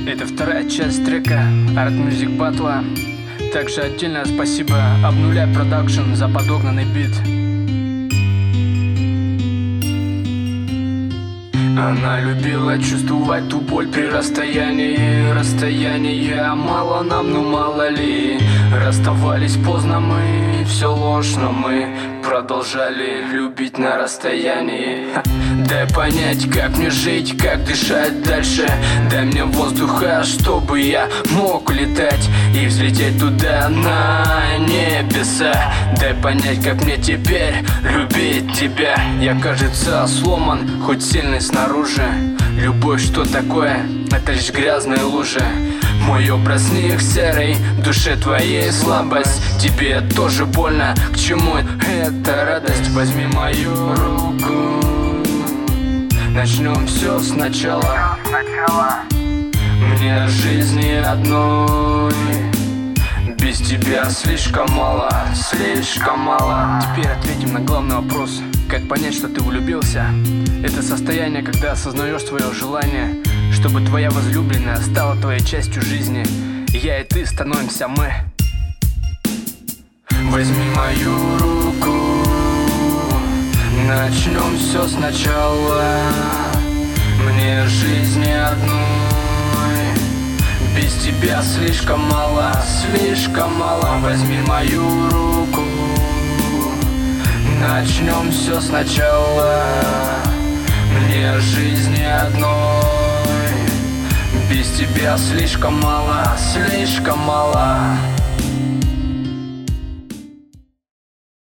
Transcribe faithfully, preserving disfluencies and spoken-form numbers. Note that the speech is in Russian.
Это вторая часть трека Art Music Battle. Также отдельное спасибо Обнуляй Продакшн за подогнанный бит. Она любила чувствовать ту боль при расстоянии. Расстояние мало нам, ну мало ли. Расставались поздно мы, все ложь, но мы продолжали любить на расстоянии. Дай понять, как мне жить, как дышать дальше. Дай мне воздуха, чтобы я мог летать и взлететь туда, на небеса. Дай понять, как мне теперь любить тебя. Я, кажется, сломан, хоть сильный снаружи. Любовь, что такое? Это лишь грязные лужи. Мой образ них серый, в душе твоей слабость. Тебе тоже больно, к чему эта радость? Возьми мою руку, начнем все сначала. Мне жизни одной без тебя слишком мало, слишком мало. Теперь ответим на главный вопрос. Как понять, что ты влюбился? Это состояние, когда осознаешь свое желание, чтобы твоя возлюбленная стала твоей частью жизни. Я и ты становимся мы. Возьми мою руку, начнем все сначала. Мне жизни одной без тебя слишком мало, слишком мало. Возьми мою руку, начнем все сначала. Мне жизни одной без тебя слишком мало, слишком мало.